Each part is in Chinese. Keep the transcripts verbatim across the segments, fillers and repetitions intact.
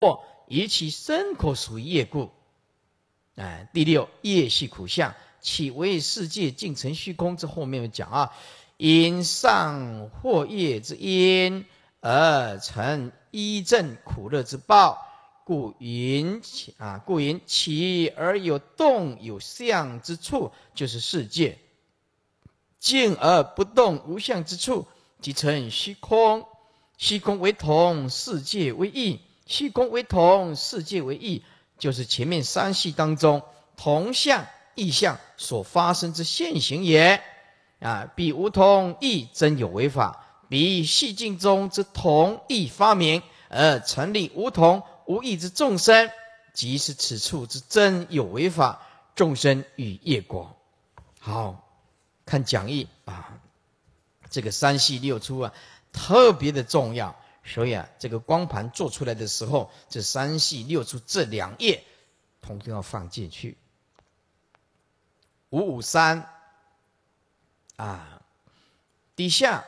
或以其身口属于业故。哎，第六，业系苦相，其为世界尽成虚空。这后面有讲啊，因上或业之因，而成依正苦乐之报，故云啊，故云起而有动有相之处，就是世界；静而不动无相之处，即成虚空。虚空为同，世界为异；虚空为同，世界为异，就是前面三系当中同相异相所发生之现行也。啊，彼无同异真有为法，彼细境中之同异发明，而成立无同无异之众生，即是此处之真有为法，众生与业果。好，看讲义啊，这个三系六出啊，特别的重要。所以啊，这个光盘做出来的时候，这三系六出这两页，统统要放进去。五五三啊，底下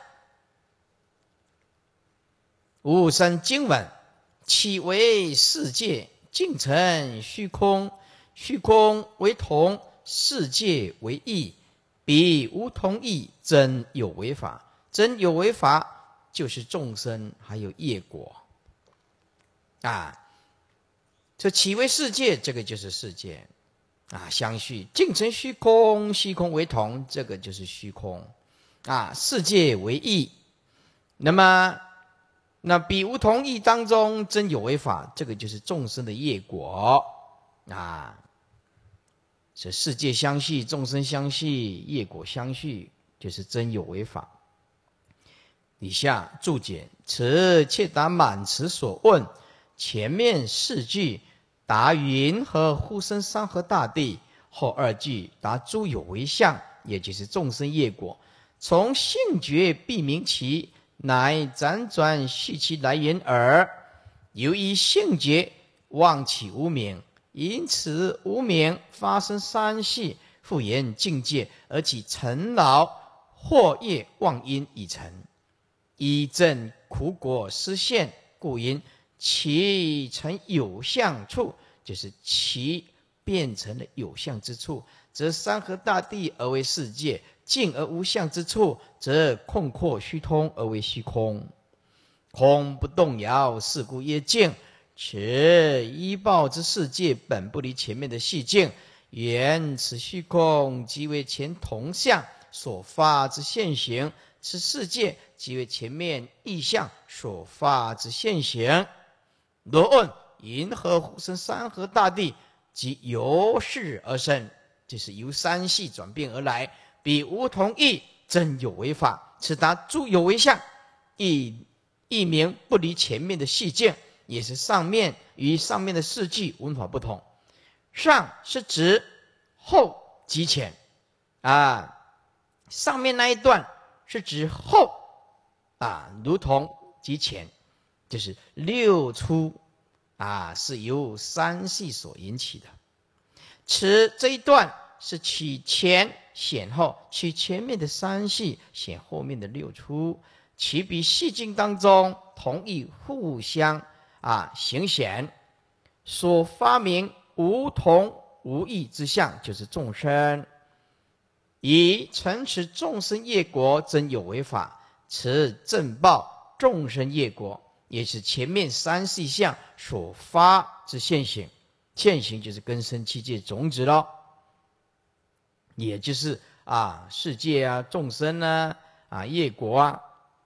五五三经文，其为世界尽成虚空，虚空为同，世界为异，彼无同异，真有为法。真有为法就是众生还有业果啊。这其为世界，这个就是世界啊，相续尽成虚空，虚空为同，这个就是虚空啊，世界为异。那么那彼无同异当中真有为法，这个就是众生的业果啊。这世界相续，众生相续，业果相续，就是真有为法。底下注解：此切答满词所问，前面四句答云何呼声山河大地，后二句答诸有为相，也就是众生业果。从性觉必明其，乃辗转续其来源耳。由于性觉妄起无明，因此无明发生三系，复言境界，而其尘劳惑业妄因已成，依正苦果实现，故因其成有相处，就是其变成了有相之处，则山河大地而为世界；静而无相之处，则空阔虚通而为虚空。空不动摇，是故曰静。此依报之世界，本不离前面的细境，原此虚空即为前同相所发之现行，此世界即为前面异象所发之现行。若问云何呼声山河大地，即由是而生，就是由三系转变而来。彼无同异，真有为法，此答诸有为相，亦亦名不离前面的细境，也是上面与上面的四句文法不同。上是指后及前啊，上面那一段是指后啊，如同及前，就是六出啊，是由三系所引起的。此这一段是取前显后，取前面的三系显后面的六出，其比细境当中同意互相啊形显，所发明无同无异之相，就是众生。以成此众生业果，真有为法，此正报众生业果，也是前面三细相所发之现行。现行就是根生七界种子咯，也就是啊世界啊众生啊啊业果啊，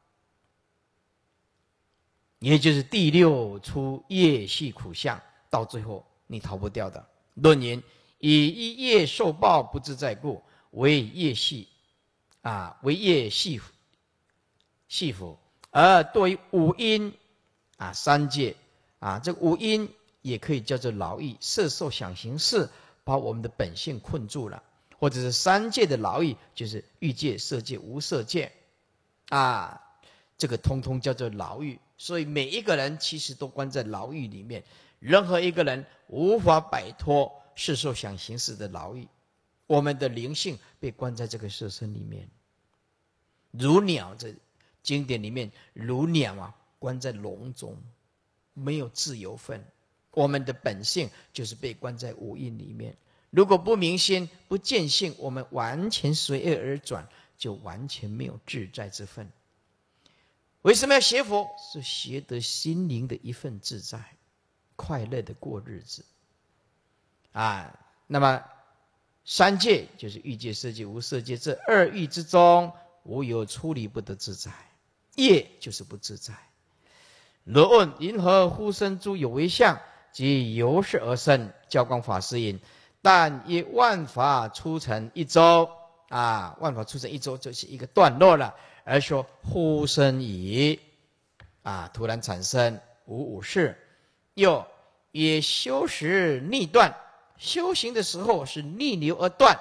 也就是第六出业系苦相，到最后你逃不掉的。论言以一业受报不自在故，为业系啊为业系系缚，而对五阴啊三界啊，这五阴也可以叫做劳役，色受想行识把我们的本性困住了，或者是三界的劳役，就是欲界、色界、无色界啊，这个通通叫做牢狱。所以每一个人其实都关在牢狱里面，任何一个人无法摆脱色受想行识的牢狱。我们的灵性被关在这个色身里面，如鸟，这经典里面如鸟啊，关在笼中，没有自由分我们的本性就是被关在五蕴里面。如果不明心、不见性，我们完全随业而转，就完全没有自在之分。为什么要学佛？是学得心灵的一份自在，快乐的过日子啊。那么三界就是欲界、色界、无色界，这二欲之中，无有出离不得自在，业就是不自在。若问因何呼生诸有为相，即由是而生。教光法师云：但以万法出成一周啊，万法出成一周就是一个段落了，而说呼生已啊，突然产生无五事。又也修时逆断，修行的时候是逆流而断。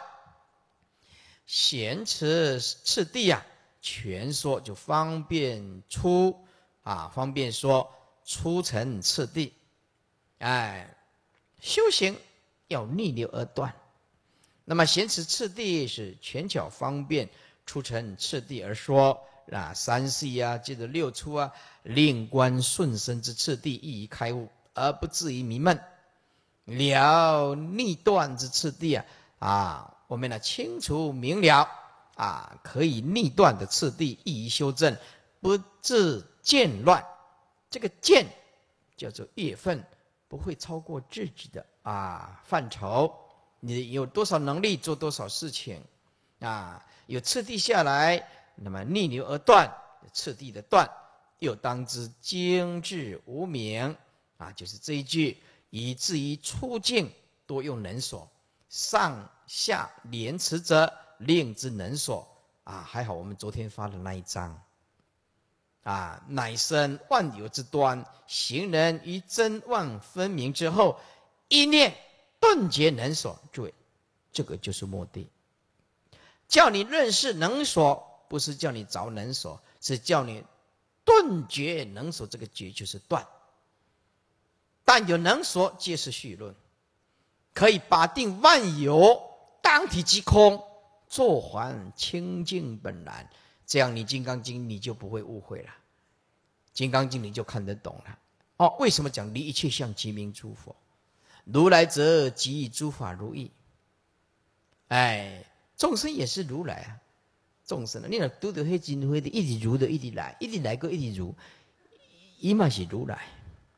咸持次第啊，全说就方便出啊，方便说出成次第。哎，修行要逆流而断。那么咸持次第是权巧方便出成次第而说啊，三系啊，接着六出啊，令观顺生之次第，易于开悟，而不至于迷闷。了逆断之次第啊，啊，我们呢清楚明了啊，可以逆断的次第，易于修正，不致渐乱。这个渐叫做业分，不会超过自己的啊范畴。你有多少能力做多少事情啊？有次第下来，那么逆流而断，次第的断，又当知精致无明啊，就是这一句，以至于出境多用能所，上下连持者令之能所啊。还好我们昨天发的那一章啊，乃生万有之端，行人于真妄分明之后，一念顿觉能所。诸位，这个就是目的，叫你认识能所，不是叫你着能所，是叫你顿觉能所。这个觉就是断，但有能所皆是绪论，可以把定万有当体即空，作还清净本然。这样你《金刚经》你就不会误会了，《金刚经》你就看得懂了。哦，为什么讲离一切相即名诸佛？如来则即以诸法如意。哎，众生也是如来啊，众生啊，你若拄到迄真慧的，一直如的，一直来，一直来个一直如，伊嘛是如来，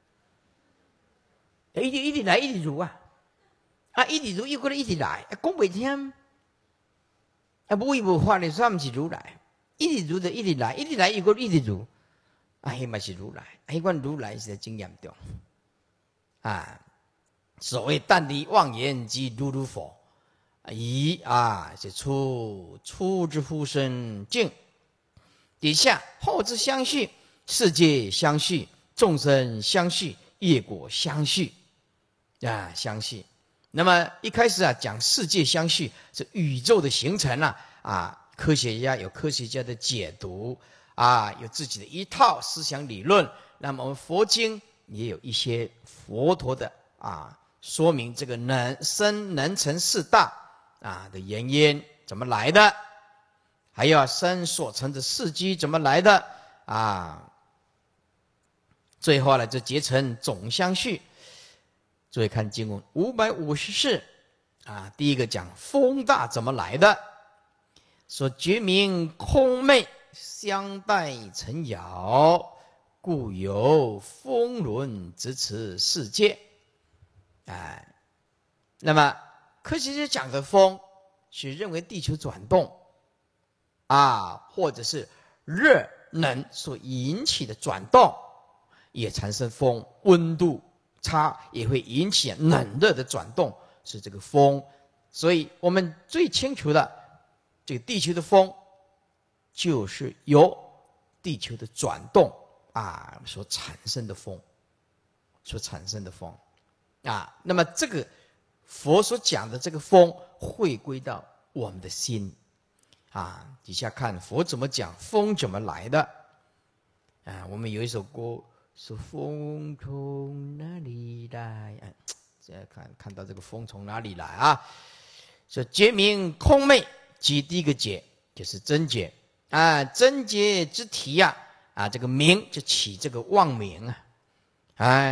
一直一直来，一直如啊，啊，一直如又过来一直来，啊，讲袂听，啊，无义无法的，算毋是如来，一直如的，一直来，一直来又过一直如，啊，迄嘛是如来，啊，迄款如来是在真严重啊。所谓但离妄言即如如佛。以啊，是出出之呼声境，底下后之相续，世界相续，众生相续，业果相续啊，相续。那么一开始啊，讲世界相续是宇宙的形成啊，啊，科学家有科学家的解读啊，有自己的一套思想理论。那么我们佛经也有一些佛陀的啊，说明这个能生能成四大。啊的原因怎么来的？还有生所成的事机怎么来的？啊，最后呢，就结成总相续。注意看经文五百五十四啊，第一个讲风大怎么来的，说觉明空昧相待成摇，故有风轮直持世界。哎，那么科学家讲的风是认为地球转动啊，或者是热能所引起的转动，也产生风，温度差也会引起冷热的转动，是这个风。所以我们最清楚的，这个地球的风就是由地球的转动啊所产生的风，所产生的风啊。那么这个佛所讲的这个风会归到我们的心啊。底下看佛怎么讲风怎么来的啊。我们有一首歌说风从哪里来啊，再看看到这个风从哪里来啊。说觉明空昧，即第一个觉就是真觉啊，真觉之体呀 啊, 啊，这个明就起这个妄名啊。哎，所以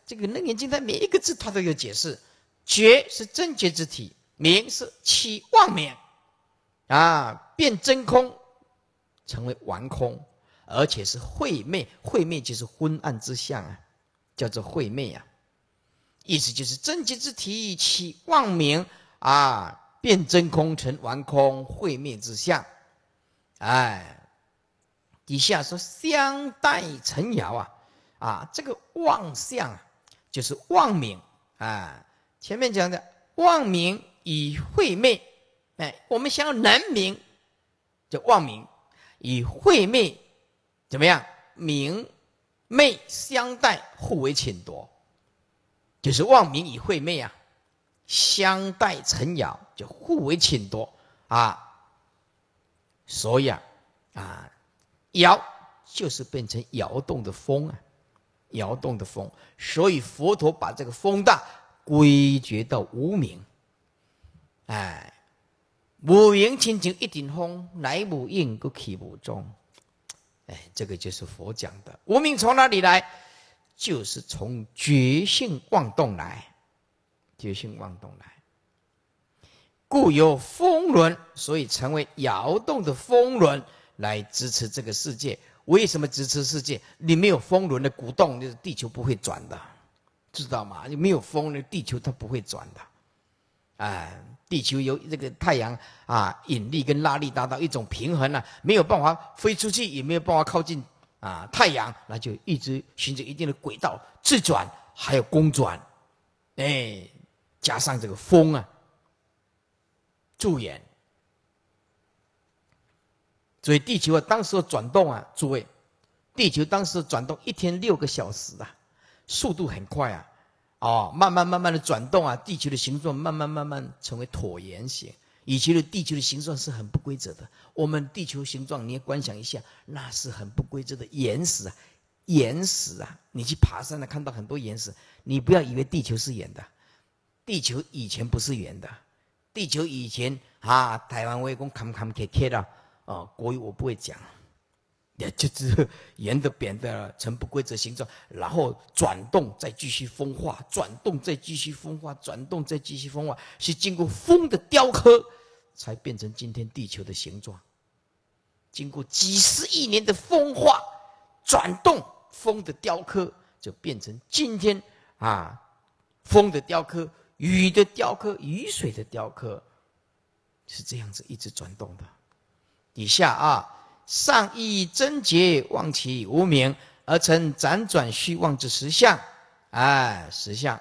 这个《楞严经》它每一个字它都有解释。觉是真觉之体，明是起妄明，啊，变真空，成为顽空，而且是晦昧。晦昧就是昏暗之相啊，叫做晦昧啊。意思就是真觉之体起妄明啊，变真空成顽空，晦昧之相。哎，底下说相待成摇啊，啊，这个妄相啊，就是妄明啊。前面讲的妄明以晦昧，哎，我们想要能明，就妄明以晦昧怎么样？明昧相待，互为侵夺，就是妄明以晦昧啊，相待成摇，就互为侵夺啊。所以啊，啊，摇就是变成摇动的风啊，摇动的风。所以佛陀把这个风大归结到无明，哎，无明亲像一阵风，来无影，搁去无踪。哎，这个就是佛讲的无明从哪里来？就是从觉性妄动来，觉性妄动来。故有风轮，所以成为摇动的风轮来支持这个世界。为什么支持世界？你没有风轮的鼓动，就是地球不会转的。知道吗？没有风呢，地球它不会转的。哎，地球由这个太阳啊引力跟拉力达到一种平衡啊，没有办法飞出去，也没有办法靠近啊太阳，那就一直循着一定的轨道自转，还有公转。哎，加上这个风啊助演，所以地球啊当时转动啊，诸位，地球当时转动一天六个小时啊。速度很快啊，哦，慢慢慢慢的转动啊，地球的形状慢慢慢慢成为椭圆形。以前的地球的形状是很不规则的，我们地球形状你也观想一下，那是很不规则的岩石啊，岩石啊，你去爬山呢看到很多岩石，你不要以为地球是圆的，地球以前不是圆的，地球以前啊，台湾话讲坎坎坷坷的，哦，国语我不会讲。也就是圆的、扁的，呈不规则形状，然后转动，再继续风化，转动再继续风化，转动再继续风化，是经过风的雕刻，才变成今天地球的形状。经过几十亿年的风化、转动、风的雕刻，就变成今天啊，风的雕刻、雨的雕刻、雨水的雕刻，是这样子一直转动的。底下啊。上依真觉忘其无明，而成辗转虚妄之实相。哎，实相。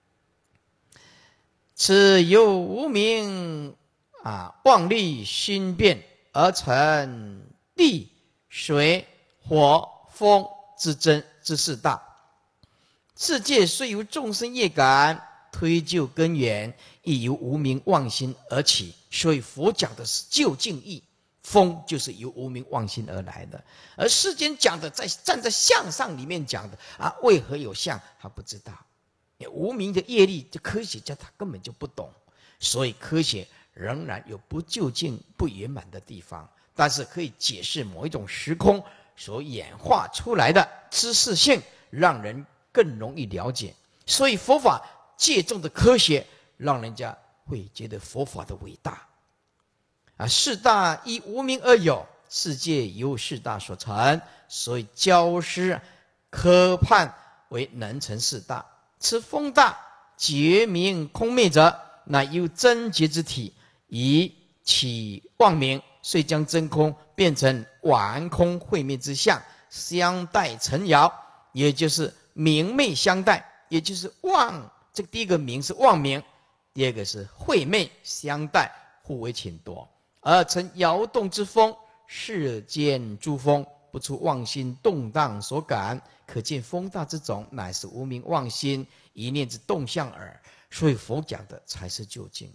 此由无明啊，妄力心变而成地、水、火、风之真之四大。世界虽由众生业感推究根源，亦由无明妄心而起。所以佛讲的是究竟义。风就是由无明妄心而来的，而世间讲的在站在相上里面讲的啊，为何有相？他不知道，无明的业力，这科学家他根本就不懂，所以科学仍然有不究竟、不圆满的地方，但是可以解释某一种时空所演化出来的知识性，让人更容易了解。所以佛法借重的科学，让人家会觉得佛法的伟大。啊，四大依无明而有，世界由四大所成，所以教师科判为能成四大。此风大觉明空灭者，乃由真觉之体以起妄明，遂将真空变成顽空晦灭之相，相待成摇，也就是明昧相待，也就是妄。这个第一个明是妄明，第二个是晦昧相待，互为侵夺。而成摇动之风，世间诸风不出妄心动荡所感，可见风大之种乃是无明妄心一念之动向耳。所以佛讲的才是究竟。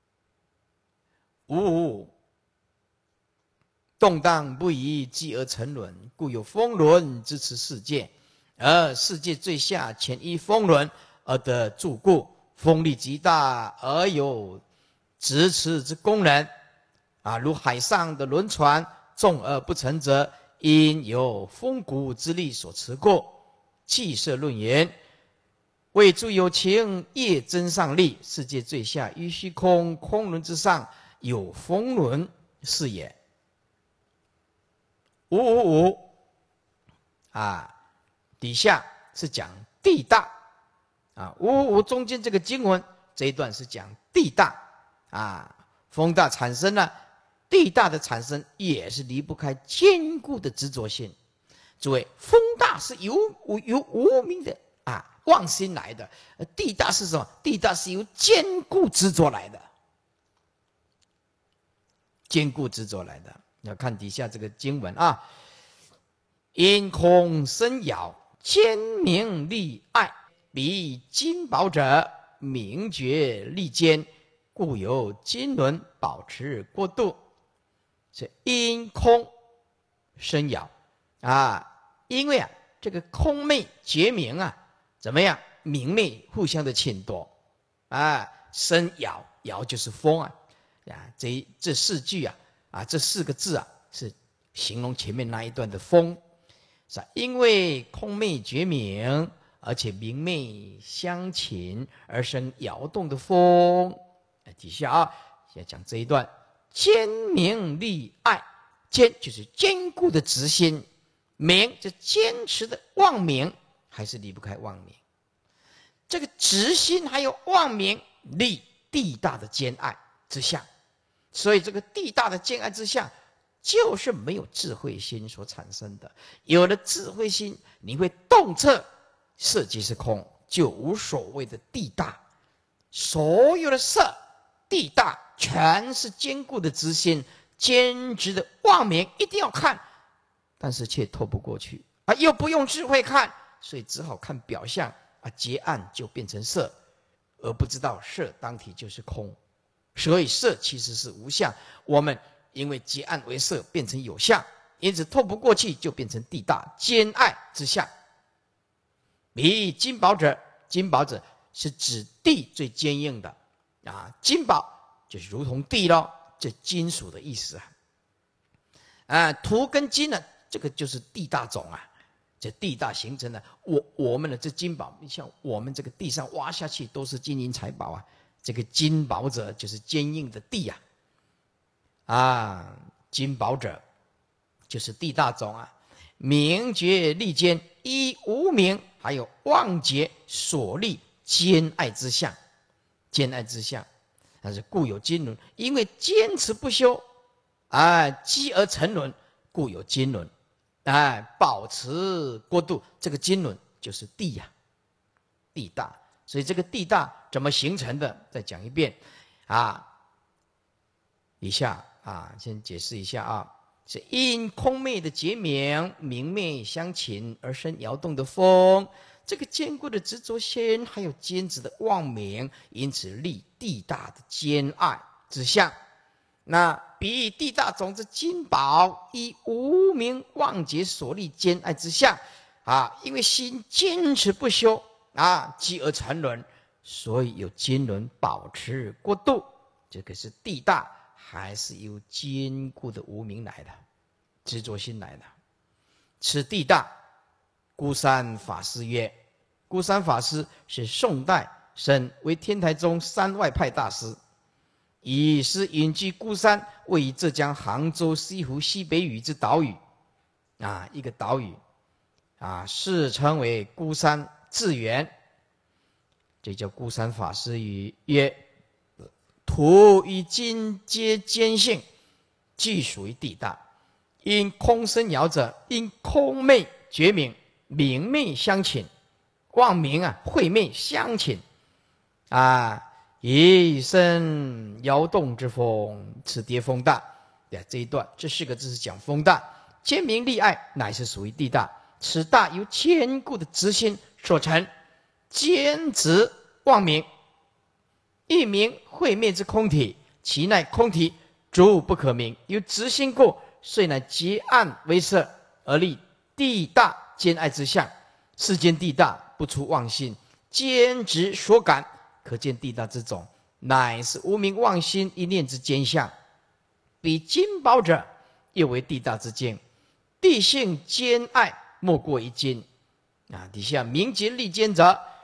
无动荡不已，继而沉沦，故有风轮支持世界，而世界最下潜依风轮而得住故，风力极大而有支持之功能。啊，如海上的轮船，重而不沉者，因有风鼓之力所持过。气色论言， 为诸有情业增上力，世界最下于虚空，空轮之上有风轮，是也。五五五啊，底下是讲地大啊，五五五中间这个经文这一段是讲地大啊，风大产生了，地大的产生也是离不开坚固的执着性。诸位，风大是由由无明的啊妄心来的，地大是什么？地大是由坚固执着来的，坚固执着来的。要看底下这个经文啊，因空生咬，坚明利爱，彼金宝者，明觉利坚，故有金轮保持过度。是因空生咬啊，因为啊这个空昧觉明啊，怎么样？明昧互相的侵夺啊，生咬，咬就是风啊，啊这这四句啊。啊，这四个字啊，是形容前面那一段的风，是吧？因为空昧觉明，而且明昧相侵而生摇动的风。底下啊，先讲这一段，坚明利爱，坚就是坚固的执心，明就坚持的妄明，还是离不开妄明。这个执心还有妄明，利地大的兼爱之下。所以这个地大的兼爱之下，就是没有智慧心所产生的。有了智慧心，你会洞彻色即是空，就无所谓的地大。所有的色地大，全是坚固的执心，坚执的妄明，一定要看，但是却透不过去啊，又不用智慧看，所以只好看表象啊，结暗就变成色，而不知道色当体就是空。所以色其实是无相，我们因为结暗为色，变成有相，因此透不过去，就变成地大兼爱之相。彼金宝者，金宝者是指地最坚硬的啊，金宝就是如同地咯，这金属的意思啊。啊，土跟金呢，这个就是地大种啊，这地大形成的，我我们的这金宝，你像我们这个地上挖下去都是金银财宝啊。这个金宝者就是坚硬的地呀、啊，啊，金宝者就是地大种啊。明觉利坚，依无明还有妄结所立兼爱之相，兼爱之相，但是故有金轮，因为坚持不休，啊，积而成轮，故有金轮，哎，保持过度，这个金轮就是地呀、啊，地大。所以这个地大怎么形成的？再讲一遍，啊，以下啊，先解释一下啊，是因空昧的结明，明昧相侵而生摇动的风。这个坚固的执着心，还有坚执的妄明，因此立地大的兼爱之相。那比地大种子金宝，以无明妄结所立兼爱之相啊，因为心坚持不休。啊，积而成轮，所以有金轮保持过度，这个是地大，还是由坚固的无明来的，执着心来的。此地大，孤山法师曰：孤山法师是宋代生，为天台宗山外派大师，以是隐居孤山，位于浙江杭州西湖西北隅之岛屿，啊，一个岛屿，啊，世称为孤山。自圆，这叫孤山法师语曰：土与金皆坚性，俱属于地大。因空生爻者，因空昧觉明，明昧相侵，妄明啊，晦昧相侵啊，以生摇动之风，此跌风大。对，这一段这四个字是讲风大，坚明利爱乃是属于地大。此大由坚固的执心所成，坚执妄明，一明晦昧之空体，其乃空体，诸不可明。由执心故，遂乃结暗为色，而立地大兼爱之相。世间地大，不出妄心，坚执所感，可见地大之种，乃是无明妄心一念之兼相。比金宝者，又为地大之兼，地性兼爱。莫过一金啊！底下明觉利坚者，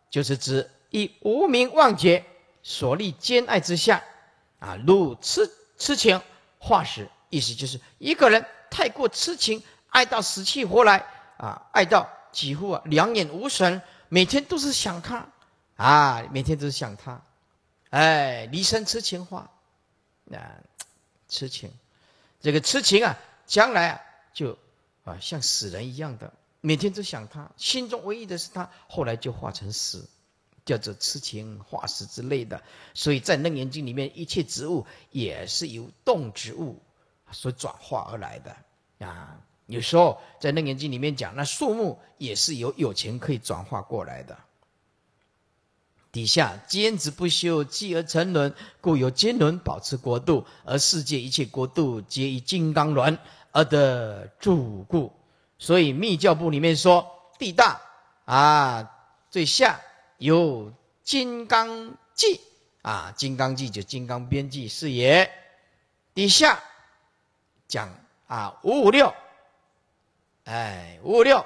就是指以无明妄觉所立兼爱之下，啊，如痴痴情化死，意思就是一个人太过痴情，爱到死去活来，啊，爱到几乎啊两眼无神，每天都是想他，啊，每天都是想他，哎，离身痴情化，啊，痴情，这个痴情啊，将来啊就啊像死人一样的，每天都想他，心中唯一的是他，后来就化成死。叫做痴情化死之类的，所以在《楞严经》里面，一切植物也是由动植物所转化而来的啊。有时候在《楞严经》里面讲，那树木也是由有情可以转化过来的。底下坚持不休，继而成轮，故有金轮保持国度，而世界一切国度皆以金刚轮而得住故。所以密教部里面说，地大啊，最下有金刚记啊，金刚记就金刚边际是也。底下讲啊五五六，哎五五六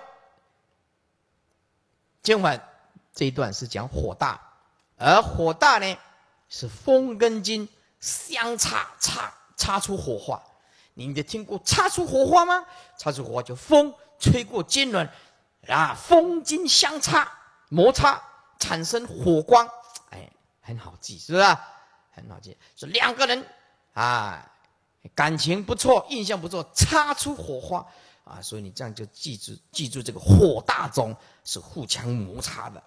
经文这一段是讲火大，而火大呢是风跟金相插插插出火花。你得听过插出火花吗？插出火花就风吹过金轮啊，风金相插摩擦。产生火光，哎，很好记，是不是？很好记。说两个人啊，感情不错，印象不错，擦出火花啊，所以你这样就记住，记住这个火大中是互相摩擦的。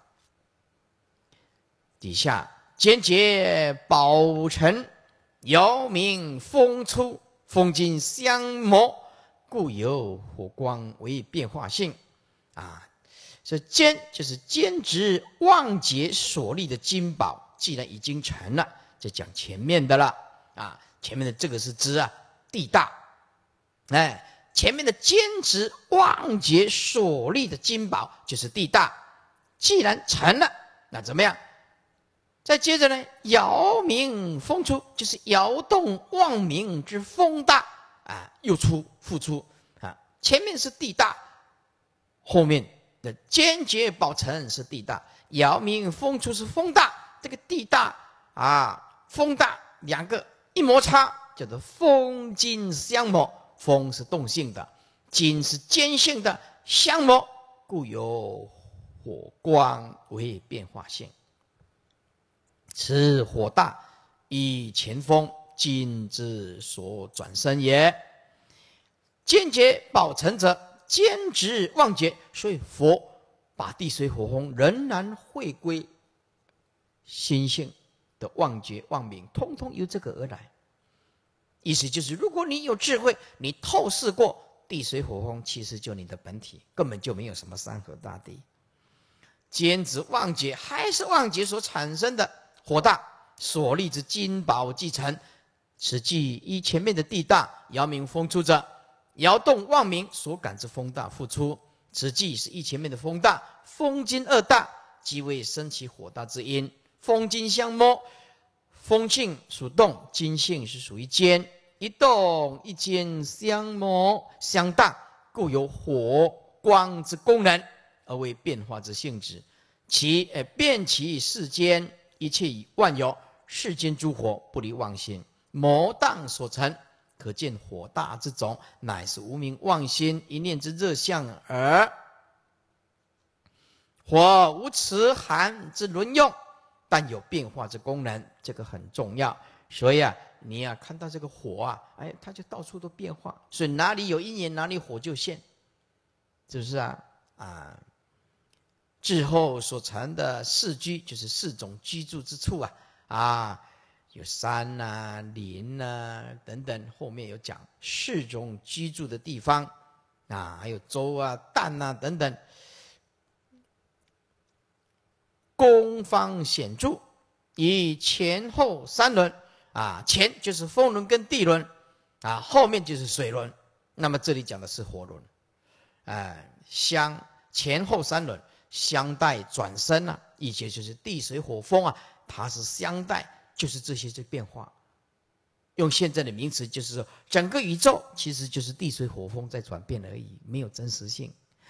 底下坚结宝尘，遥明风出，风金相磨，故有火光为变化性啊。这坚就是坚执妄结所立的金宝，既然已经成了，就讲前面的了啊。前面的这个是指啊地大，哎，前面的坚持妄结所立的金宝就是地大，既然成了，那怎么样？再接着呢，摇明风出，就是摇动妄明之风大啊，又出复出啊。前面是地大，后面的坚决保成是地大，摇明风出是风大，这个地大啊风大两个一摩擦，叫做风金相磨。风是动性的，金是坚性的，相磨故有火光为变化性。此火大以前风金之所转生也。坚决保成者，坚执妄结，所以佛把地水火风仍然会归心性的妄觉妄明，通通由这个而来。意思就是，如果你有智慧，你透视过地水火风，其实就你的本体，根本就没有什么山河大地。坚执妄结，还是妄结所产生的火大，所立之金宝既成，此即依前面的地大，摇明风出者，摇动妄明所感之风大复出，此即是依前面的风大，风金二大，即为生起火大之因。风金相摸，风性属动，金性是属于坚，一动一坚相摸相当，故有火光之功能，而为变化之性质。其呃变其世间一切以万有，世间诸火不离妄心，魔当所成。可见火大之种，乃是无明妄心一念之热相耳。火无持寒之轮用，但有变化之功能，这个很重要。所以啊，你啊看到这个火啊，哎，它就到处都变化。所以哪里有阴炎，哪里火就现，是不是啊？啊，至后所成的四居，就是四种居住之处啊，啊。有山啊、林啊等等，后面有讲四种居住的地方啊，还有舟啊、担啊等等。宫方显著，以前后三轮啊，前就是风轮跟地轮啊，后面就是水轮。那么这里讲的是火轮，哎，相前后三轮相待转生啊，以前就是地水火风啊，它是相待。就是这些这变化，用现在的名词就是说，整个宇宙其实就是地水火风在转变而已，没有真实性。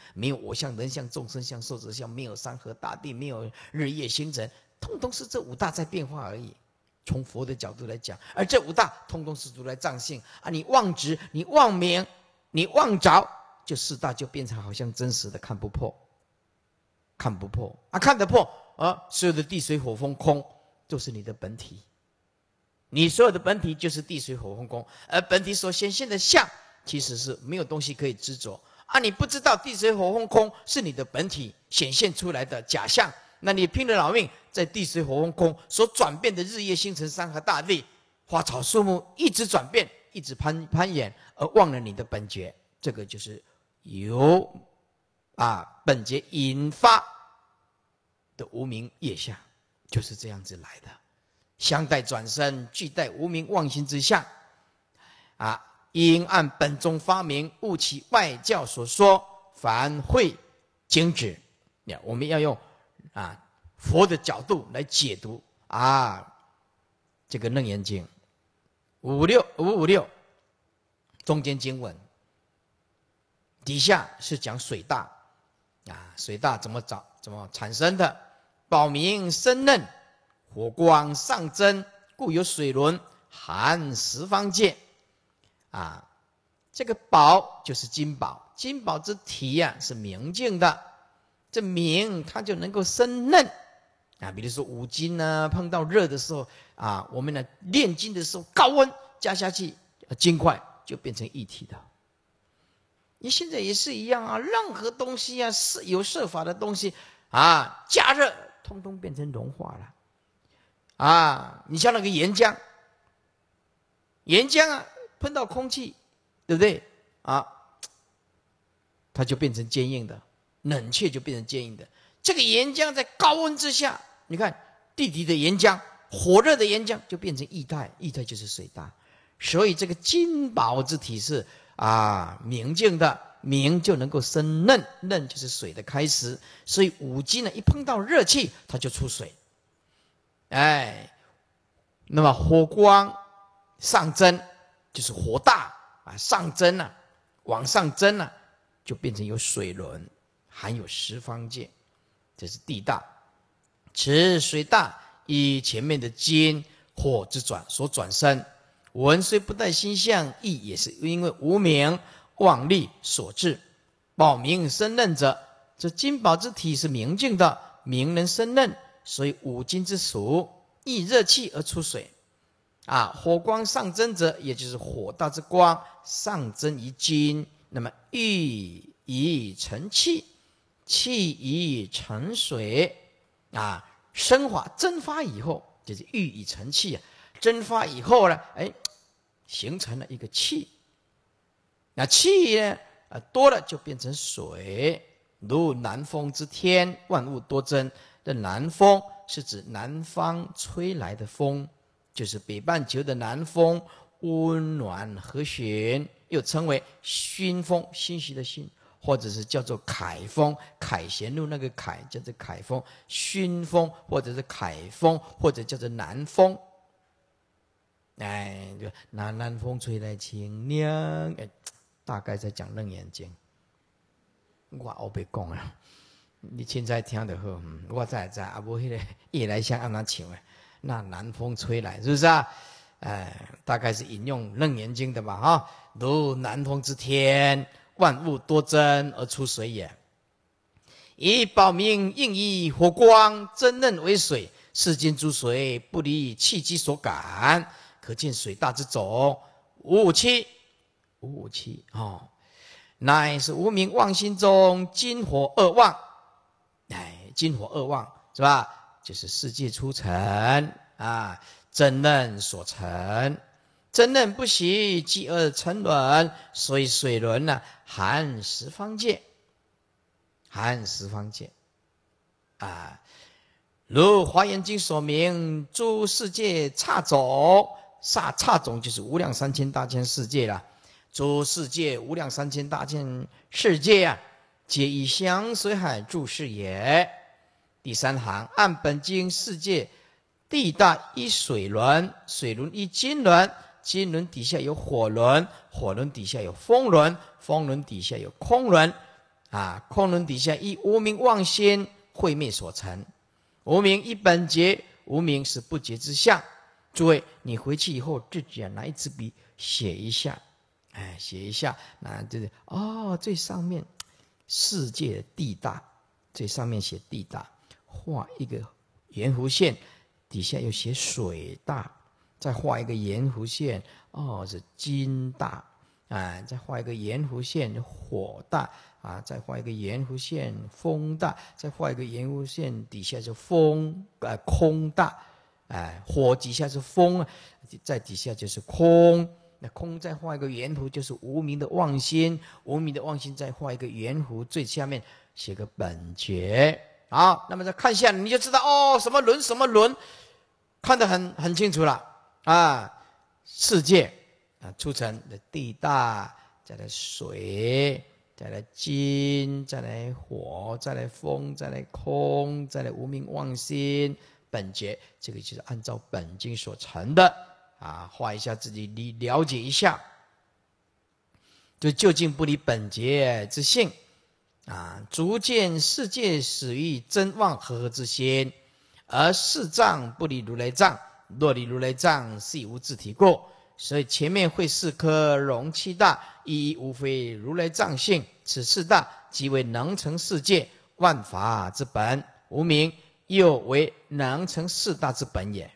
没有我相、人相、众生相、寿者相，没有山河大地，没有日夜星辰，通通是这五大在变化而已。从佛的角度来讲，而这五大通通是如来藏性啊！你妄执，你妄明，你妄着，就四大就变成好像真实的看不破，看不破啊，看得破啊！所有的地水火风空，就是你的本体。你所有的本体就是地水火风空，而本体所显现的相，其实是没有东西可以执着啊！你不知道地水火风空是你的本体显现出来的假象，那你拼了老命在地水火风空所转变的日夜星辰山河大地花草树木一直转变，一直攀攀岩，而忘了你的本觉。这个就是由啊本觉引发的无明业相，就是这样子来的。相待转生，俱待无明妄心之相啊！应按本宗发明，悟其外教所说，凡会经旨。我们要用啊佛的角度来解读啊这个《楞严经》五六五五六中间经文，底下是讲水大啊，水大怎么找怎么产生的？宝明生嫩，火光上蒸，故有水轮，含十方界。啊，这个宝就是金宝，金宝之体呀、啊、是明净的，这明它就能够生嫩啊。比如说五金呢，碰到热的时候啊，我们呢炼金的时候，高温加下去，金块就变成一体的。你现在也是一样啊，任何东西啊，是有设法的东西啊，加热通通变成融化了啊。你像那个岩浆，岩浆啊。喷到空气，对不对啊？它就变成坚硬的，冷却就变成坚硬的。这个岩浆在高温之下，你看地底的岩浆，火热的岩浆就变成液态，液态就是水大。所以这个金宝之体是啊明净的，明就能够生嫩，嫩就是水的开始。所以五金呢，一碰到热气，它就出水。哎，那么火光上蒸。就是火大啊，上蒸啊，往上蒸啊，就变成有水轮，含有十方界，这是地大。此水大以前面的金火之转所转生，文虽不带心相，意也是因为无明妄力所致。宝明生嫩者，这金宝之体是明净的，明能生嫩，所以五金之属易热气而出水。啊，火光上蒸者，也就是火大之光上蒸于金，那么玉以成气，气以成水，啊，升华蒸发以后，就是玉以成气啊，蒸发以后呢，哎，形成了一个气。那气呢，啊，多了就变成水，如南风之天，万物多增。这南风是指南方吹来的风。就是北半球的南风，温暖和煦，又称为熏风，欣喜的欣，或者是叫做凯风，凯旋路那个凯叫做凯风，熏风或者是凯风，或者叫做南风。哎，就那南风吹来清凉，哎，大概在讲《楞严经》。我后别讲啊，你现在听得好，嗯，我再再啊，无迄个夜来香按那唱的。那南风吹来，是不是啊？哎，大概是引用《楞严经》的吧，哈。如南风之天，万物多增而出水也。以宝明应以火光蒸嫩为水，世间诸水不离气机所感，可见水大之种。五五七，五五七哦，乃是无明妄心中金火二旺。哎，金火二旺是吧？就是世界初成啊，真嫩所成，真嫩不息，继而沉沦，所以水轮呢、啊，含十方界，含十方界啊。如华严经所明，诸世界刹种，刹刹种就是无量三千大千世界啦。诸世界无量三千大千世界啊，皆以香水海注释也。第三行，按本经世界地大一水轮，水轮一金轮，金轮底下有火轮，火轮底下有风轮，风轮底下有空轮啊，空轮底下以无明妄心慧灭所成，无明一本觉，无明是不觉之相。诸位，你回去以后自己啊拿一支笔写一下，哎，写一下，那就是哦，最上面世界的地大，最上面写地大，画一个圆弧线，底下又写水大，再画一个圆弧线，哦，是金大，啊，再画一个圆弧线，火大，啊，再画一个圆弧线，风大，再画一个圆弧线，底下是风，呃，空大，哎，火底下是风，在底下就是空。那空再画一个圆弧，就是无明的妄心，无明的妄心再画一个圆弧，最下面写个本觉。好，那么再看一下，你就知道哦，什么轮什么轮，看得很很清楚了啊。世界啊，出成的地大，再来水，再来金，再来火，再来风，再来空，再来无明妄心，本觉，这个就是按照本经所成的。啊，画一下自己，你了解一下，就究竟不离本觉之性啊，逐渐世界始于真妄合合之心，而事障不离如来藏，若离如来藏，是以无自体过。所以前面会四科容器大，一一无非如来藏性，此四大即为能成世界万法之本，无明又为能成四大之本也。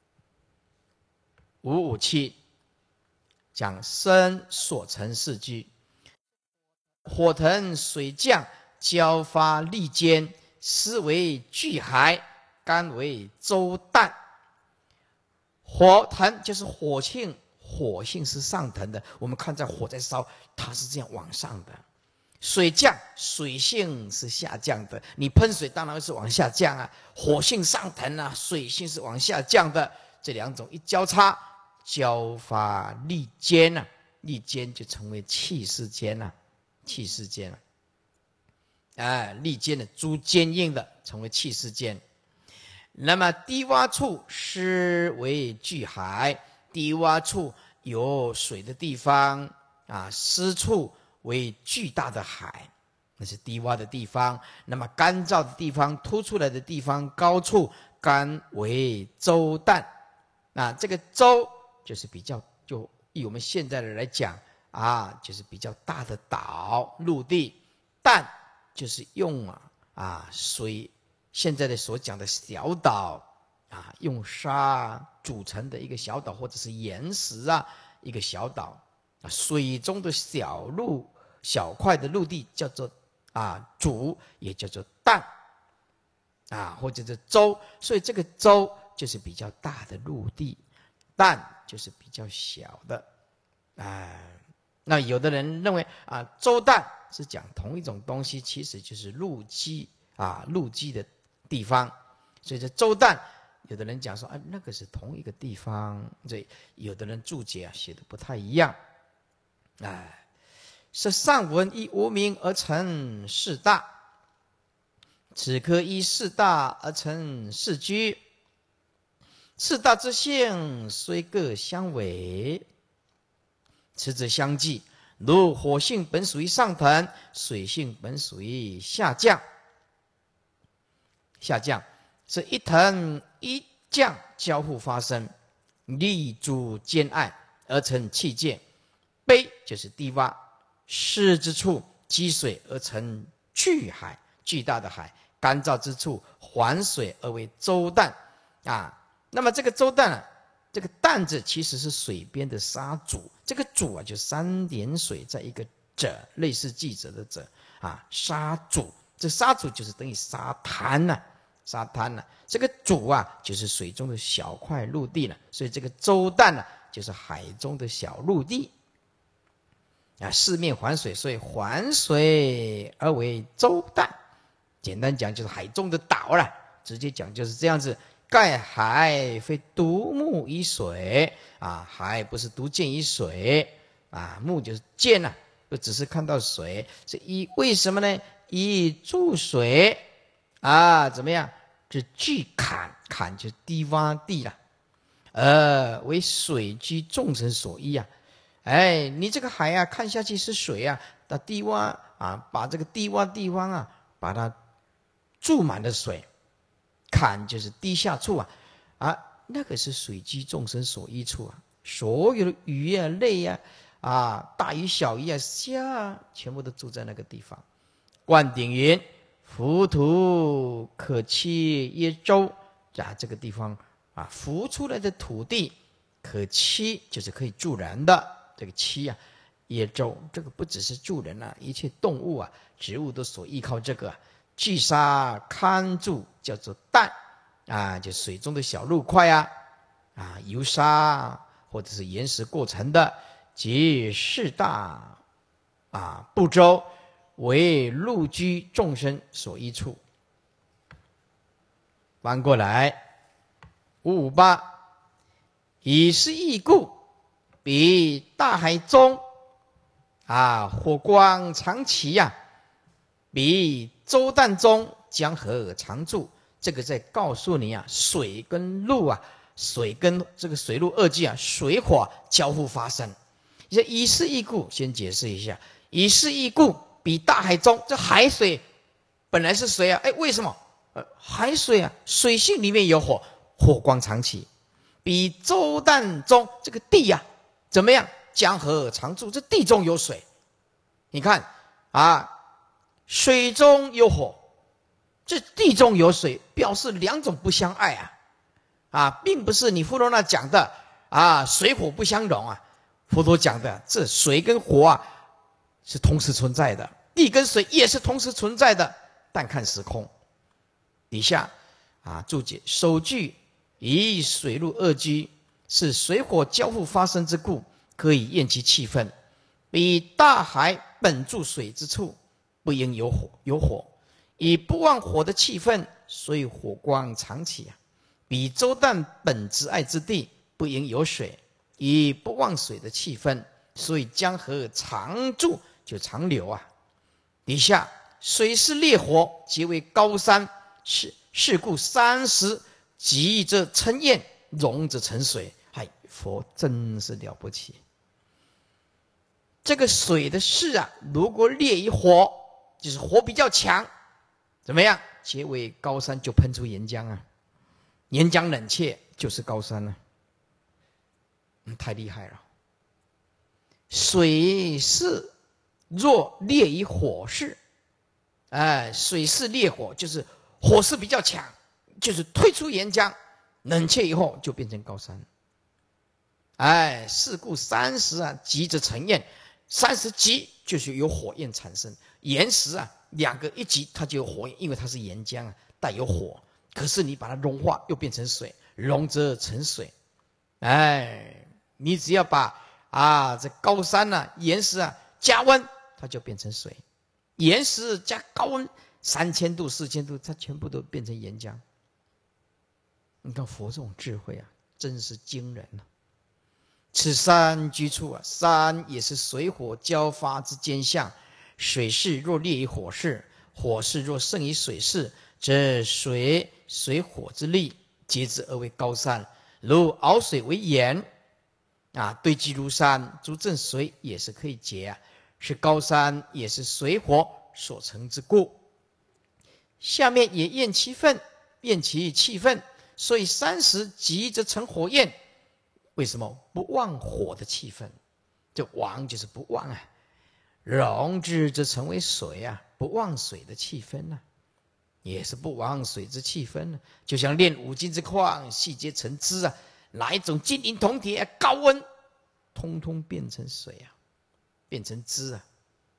五五七讲身所成四句，火腾水降，交发利坚，湿为巨海，干为周旦。火腾就是火性，火性是上腾的，我们看在火在烧，它是这样往上的。水降，水性是下降的，你喷水当然是往下降啊，火性上腾啊，水性是往下降的，这两种一交叉，交发利坚啊，利坚就成为气世间啊，气世间啊，哎，利坚的诸坚硬的成为气世间。那么低洼处湿为巨海，低洼处有水的地方啊，湿处为巨大的海，那是低洼的地方。那么干燥的地方，凸出来的地方，高处干为周旦啊，这个周就是比较，就以我们现在的来讲啊，就是比较大的岛陆地。旦就是用啊啊水，现在的所讲的小岛啊，用沙组成的一个小岛，或者是岩石啊一个小岛啊，水中的小陆小块的陆地叫做啊渚，也叫做旦啊，或者是洲。所以这个洲就是比较大的陆地，旦就是比较小的，哎，那有的人认为啊，周旦是讲同一种东西，其实就是陆基啊，陆基的地方。所以这周旦，有的人讲说啊，那个是同一个地方，所以有的人注解啊写的不太一样，哎，是上文依无明而成四大，此科依四大而成四居。四大之性虽各相违，此者相继，如火性本属于上腾，水性本属于下降。下降是一腾一降交互发生，力主兼爱而成气界。悲就是低洼，湿之处积水而成巨海，巨大的海。干燥之处环水而为周旦啊。那么这个周旦啊，这个旦字其实是水边的沙主，这个主啊就三点水在一个者，类似记者的者啊，沙主，这沙主就是等于沙滩呐、啊，沙滩呐、啊，这个主啊就是水中的小块陆地了，所以这个周旦啊就是海中的小陆地啊，四面环水，所以环水而为周旦。简单讲就是海中的岛了，直接讲就是这样子。盖海非独木以水啊，海不是独见以水啊，木就是见啊，不只是看到水，是以为什么呢？以注水啊，怎么样？这巨坎，坎就是低洼地了，呃，为水居众生所依啊。哎，你这个海啊，看下去是水啊， 那低洼啊，把这个低洼地方啊，把它注满了水。坎就是低下处啊，啊，那个是水居众生所依处啊，所有的鱼啊、类啊、啊大鱼小鱼啊、虾啊，全部都住在那个地方。灌顶云：浮土可栖耶舟啊，这个地方啊，浮出来的土地可栖，就是可以住人的。这个栖啊，耶舟，这个不只是住人啊，一切动物啊、植物都所依靠这个。聚沙堪住，叫做淡啊，就水中的小陆块啊，啊，由沙或者是岩石构成的，即四大啊部洲，为陆居众生所依处。翻过来，五五八，以是义故，比大海中啊火光常起呀、啊，比周旦中江河常住。这个在告诉你啊，水跟陆啊，水跟这个水陆二际啊，水火交互发生。这以是义故，先解释一下，以是义故，比大海中，这海水本来是水啊，哎，为什么？呃，海水啊，水性里面有火，火光常起。比周旦中，这个地呀、啊，怎么样？江河常住，这地中有水。你看啊，水中有火，这地中有水，表示两种不相爱啊，啊，并不是你佛陀那讲的啊，水火不相容啊。佛陀讲的，这水跟火啊是同时存在的，地跟水也是同时存在的，但看时空。底下啊注解：首句以水陆二居，是水火交互发生之故，可以验其气氛。比大海本住水之处，不应有火，有火以不忘火的气氛，所以火光常起啊。比周旦本之爱之地，不应有水，以不忘水的气氛，所以江河常住，就常流啊。底下水是烈火，皆为高山，是是故山石急则成焰，溶则成水。嗨，佛真是了不起。这个水的势啊，如果烈于火，就是火比较强，怎么样？皆为高山，就喷出岩浆啊。岩浆冷却就是高山了、啊嗯，太厉害了。水势若烈于火势，哎，水势烈火就是火势比较强，就是推出岩浆，冷却以后就变成高山。哎，是故山石啊，急着成焰。山石急就是有火焰产生，岩石啊，两个一急它就有火焰，因为它是岩浆啊，带有火。可是你把它融化，又变成水，融则成水。哎，你只要把啊这高山啊岩石啊加温，它就变成水。岩石加高温三千度、四千度，它全部都变成岩浆。你看佛这种智慧啊，真是惊人啊！此山居处啊，山也是水火交发之间相。水势若烈于火势，火势若胜于水势，则水水火之力结之而为高山。如熬水为盐啊，堆积如山，诸正水也是可以结啊，是高山也是水火所成之故。下面也验其分，验其气氛，所以山石急则成火焰。为什么？不忘火的气氛，这忘就是不忘啊，融之则成为水啊，不忘水的气氛啊，也是不忘水之气氛呢、啊。就像炼五金之矿，细皆成汁啊，哪一种金银铜铁、啊、高温，通通变成水啊，变成汁啊。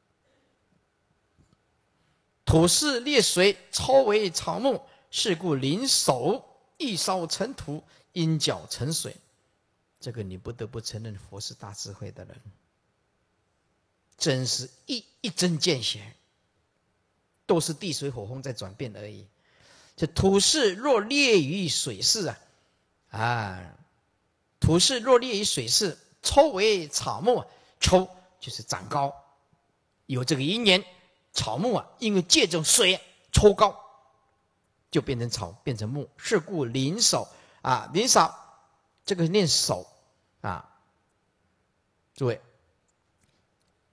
土势烈水，超为草木，是故临手一烧成土，因脚成水。这个你不得不承认，佛是大智慧的人，真是一一针见血，都是地水火风在转变而已。这土势若烈于水势啊，啊，土势若烈于水势，抽为草木啊，抽就是长高，有这个因缘，草木啊，因为借这种水抽高，就变成草，变成木。是故临手啊，临手这个念手啊，诸位，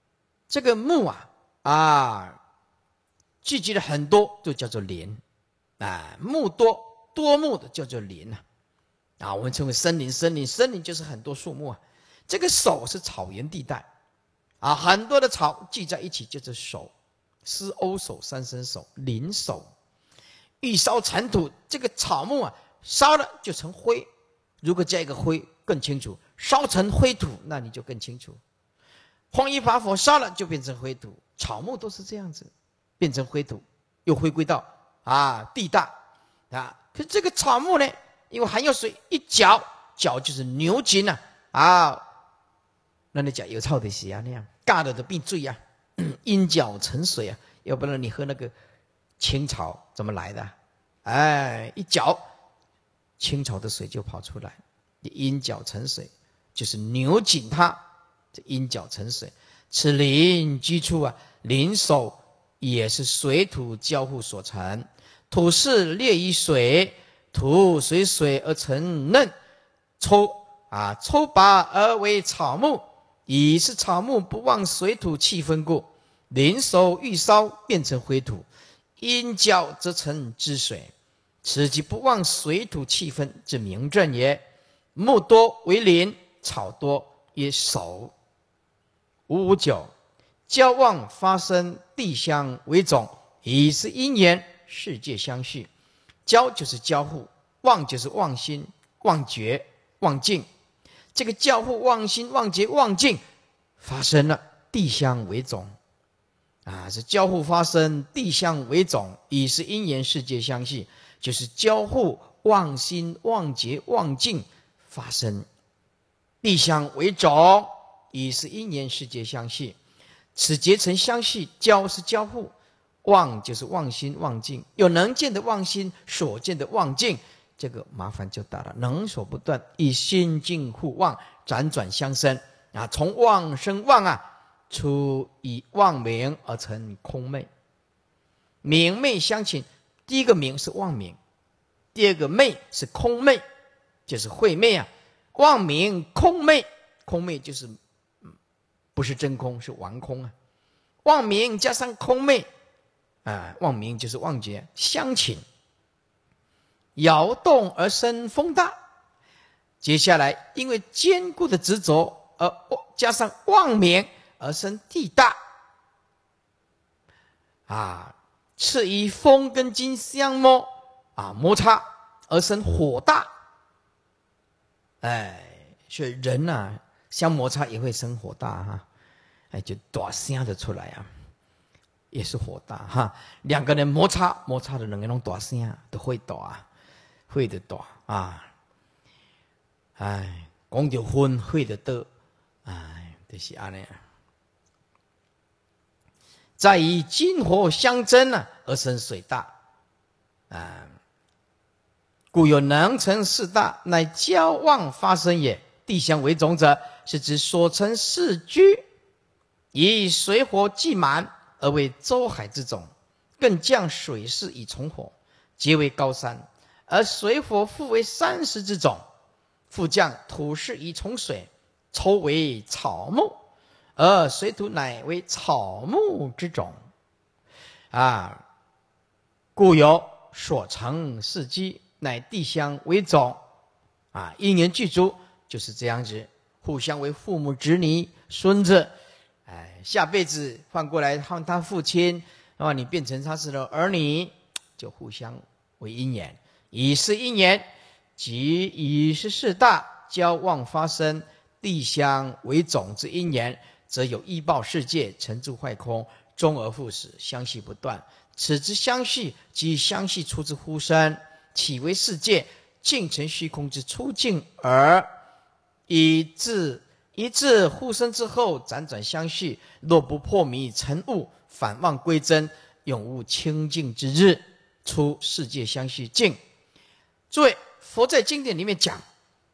这个木啊啊，聚集了很多，就叫做林啊。木多多木的叫做林啊。啊，我们称为森林，森林森林就是很多树木啊。这个守是草原地带啊，很多的草聚在一起就是守，施欧守、三声守、林守。欲烧尘土，这个草木啊，烧了就成灰。如果加一个灰，更清楚，烧成灰土，那你就更清楚。荒一把火烧了就变成灰土，草木都是这样子，变成灰土，又回归到啊地大啊。可是这个草木呢，因为含有水，一搅搅就是牛筋啊啊，那你讲有臭的是啊那样，尬的都变醉啊，阴搅成水啊，要不然你喝那个清朝怎么来的？哎，一搅，清朝的水就跑出来，阴搅成水，就是牛紧它，这阴搅成水。此林居处啊，林守也是水土交互所成，土是列于水，土随水而成嫩，抽啊抽拔而为草木，已是草木不忘水土气分故，林守欲烧变成灰土。阴搅则成之水，此即不忘水土气分之明证也。木多为林，草多曰守。五五九，交旺发生，地相为种，以是因缘，世界相续。交就是交互，旺就是旺心、旺觉、旺境。这个交互、旺心、旺觉、旺境发生了，地相为种。啊，是交互发生，地相为种，以是因缘世界相续，就是交互妄心、妄觉、妄境发生，地相为种，以是因缘世界相续。此结成相续，交是交互，妄就是妄心、妄境，有能见的妄心，所见的妄境，这个麻烦就大了。能所不断，以心境互妄，辗转相生啊，从妄生妄啊。出以妄名而成空昧，明昧相侵。第一个明是妄名，第二个昧是空昧，就是慧昧啊。妄名空昧，空昧就是不是真空，是顽空啊。妄名加上空昧啊，妄名就是妄觉相侵，摇动而生风大。接下来因为坚固的执着而加上妄名而生地大啊，次以风跟金相摸啊摩擦而生火大。哎，所以人啊相摩擦也会生火大哈，哎就大声的出来啊，也是火大哈。两个人摩擦摩擦的两个人大声都会大，会的大啊。哎，讲到分会的多，哎，就是安尼。在以金火相争呢、啊，而生水大，啊，故有能成事大，乃交旺发生也。地相为种者，是指所成世居，以水火既满而为周海之种，更降水势以从火，皆为高山；而水火复为山石之种，复降土势以从水，抽为草木。而水土乃为草木之种，啊，故有所成世机，乃地相为种，啊，因缘具足，就是这样子，互相为父母子女孙子，哎，下辈子换过来换他父亲，那么你变成他是的儿女，就互相为因缘，以是因缘，即以是事大，交旺发生，地相为种之因缘。则有依报世界，成住坏空，终而复始，相续不断。此之相续，即相续出自呼声，起为世界，尽成虚空之出境而以至一至呼声之后，辗转相续。若不破迷成悟，反妄归真，永无清净之日。出世界相续境。诸位，佛在经典里面讲，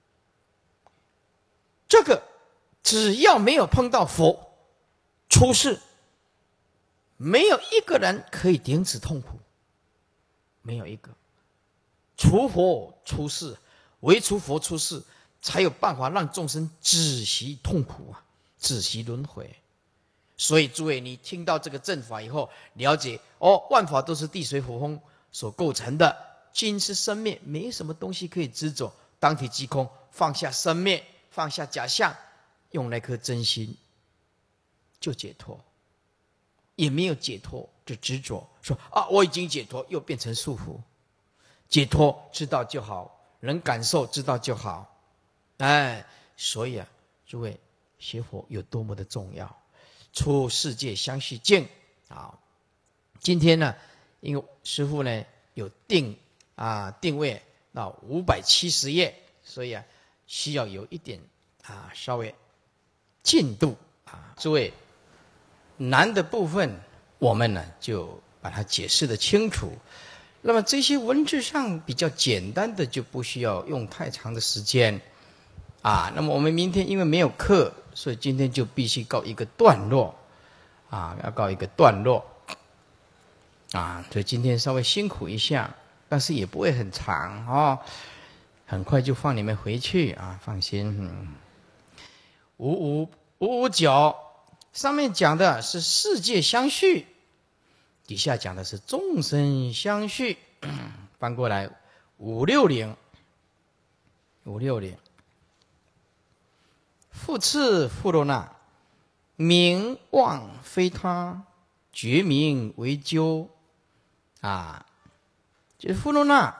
这个。只要没有碰到佛出世，没有一个人可以顶止痛苦，没有一个。除佛出世，唯除佛出世，才有办法让众生止息痛苦啊，止息轮回。 所以诸位，你听到这个正法以后，了解哦，万法都是地水火风所构成的，今是生灭，没什么东西可以执着，当体即空，放下生灭，放下假象，用那颗真心就解脱，也没有解脱就执着，说啊我已经解脱，又变成束缚。解脱知道就好，能感受知道就好。哎，所以啊，诸位学佛有多么的重要。出世界相续境啊！今天呢，因为师父呢有定啊定位到五百七十页，所以啊需要有一点啊稍微进度啊。诸位难的部分，我们呢就把它解释得清楚。那么这些文字上比较简单的，就不需要用太长的时间啊。那么我们明天因为没有课，所以今天就必须告一个段落啊，要告一个段落啊。所以今天稍微辛苦一下，但是也不会很长哦，很快就放你们回去啊，放心。嗯，五五五五九上面讲的是世界相续，底下讲的是众生相续。翻过来五六零，五六零。复次富罗那，名妄非他，觉名为究。啊，就是富罗那，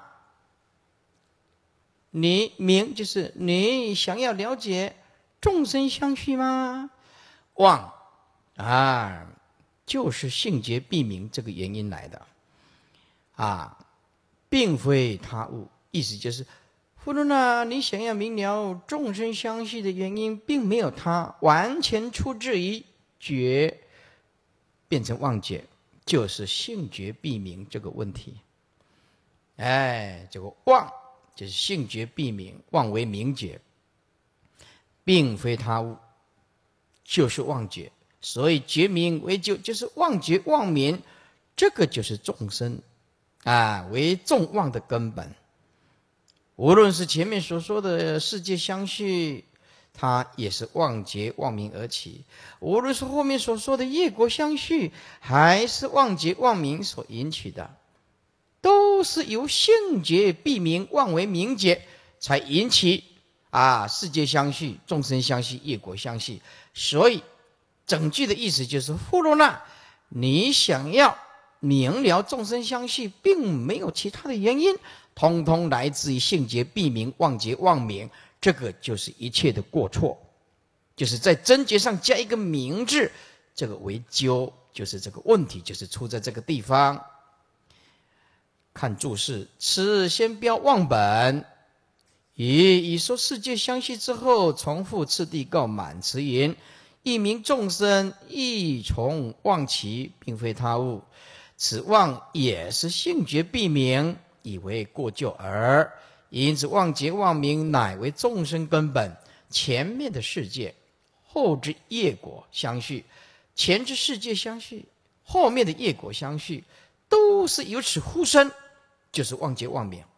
你名就是你想要了解众生相续吗？妄啊，就是性觉必明这个原因来的啊，并非他物。意思就是富罗那，你想要明了众生相续的原因，并没有他，完全出自于觉，变成妄觉，就是性觉必明这个问题。哎，这个妄就是性觉必明，妄为明觉，并非他物，就是妄觉。所以觉明为究，就是妄觉妄明，这个就是众生啊为众妄的根本。无论是前面所说的世界相续，它也是妄觉妄明而起；无论是后面所说的业果相续，还是妄觉妄明所引起的，都是由性觉必明，妄为明觉才引起啊世界相续、众生相续、业果相续。所以整句的意思就是：富罗那，你想要明了众生相续，并没有其他的原因，通通来自于性觉必明，妄觉妄明，这个就是一切的过错，就是在真觉上加一个明字，这个为究，就是这个问题就是出在这个地方。看注释，此先标忘本，以以说世界相续之后，重复次第告满词云：一名众生，亦从妄起，并非他物。此妄也是性觉必明，以为过旧耳。因此妄觉妄明，乃为众生根本。前面的世界，后之业果相续；前之世界相续，后面的业果相续，都是由此呼生，就是妄觉妄明，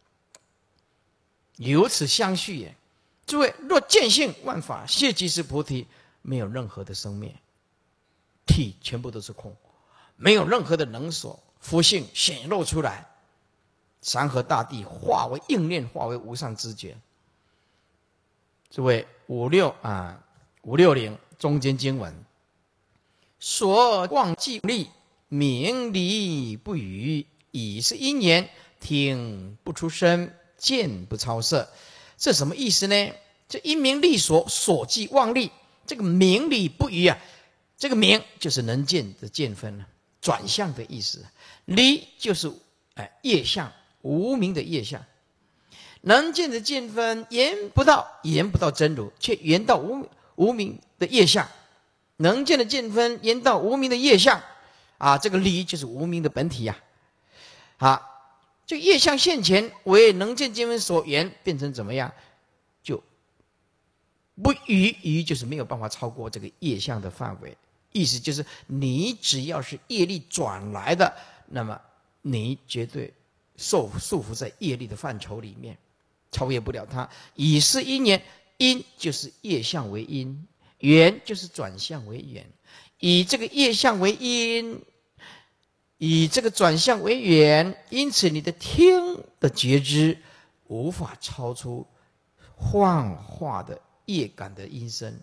由此相续也。诸位，若见性万法谢即是菩提，没有任何的生灭，体全部都是空，没有任何的能所，佛性显露出来，山河大地化为应念，化为无上知觉。诸位五六啊五六零中间经文，所妄计力，明理不语，以是因缘，听不出声，见不超色。这什么意思呢？这因明利所，所计妄力，这个明理不语啊，这个明就是能见的见分，转向的意思。理就是哎业相，无明的业相。能见的见分言不到，言不到真如，却言到无无明的业相。能见的见分言到无明的业相啊，这个理就是无明的本体呀、啊。啊，这业相现前为能见见分所言，变成怎么样？就不逾，逾就是没有办法超过这个业相的范围。意思就是，你只要是业力转来的，那么你绝对受束缚在业力的范畴里面，超越不了它。以是因缘，因就是业相为因，缘就是转向为缘。 以这个业相为因，以这个转向为缘，因此你的听的觉知无法超出幻化的业感的音声。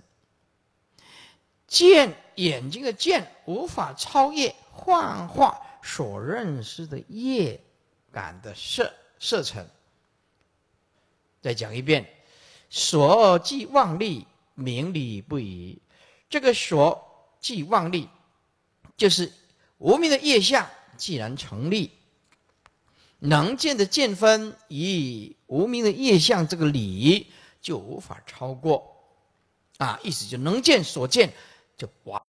见，眼睛的见无法超越幻化所认识的业感的色色尘。再讲一遍，所即妄力，名理不移。这个所即妄力，就是无明的业相既然成立，能见的见分以无明的业相这个理就无法超过啊，意思就能见所见就完。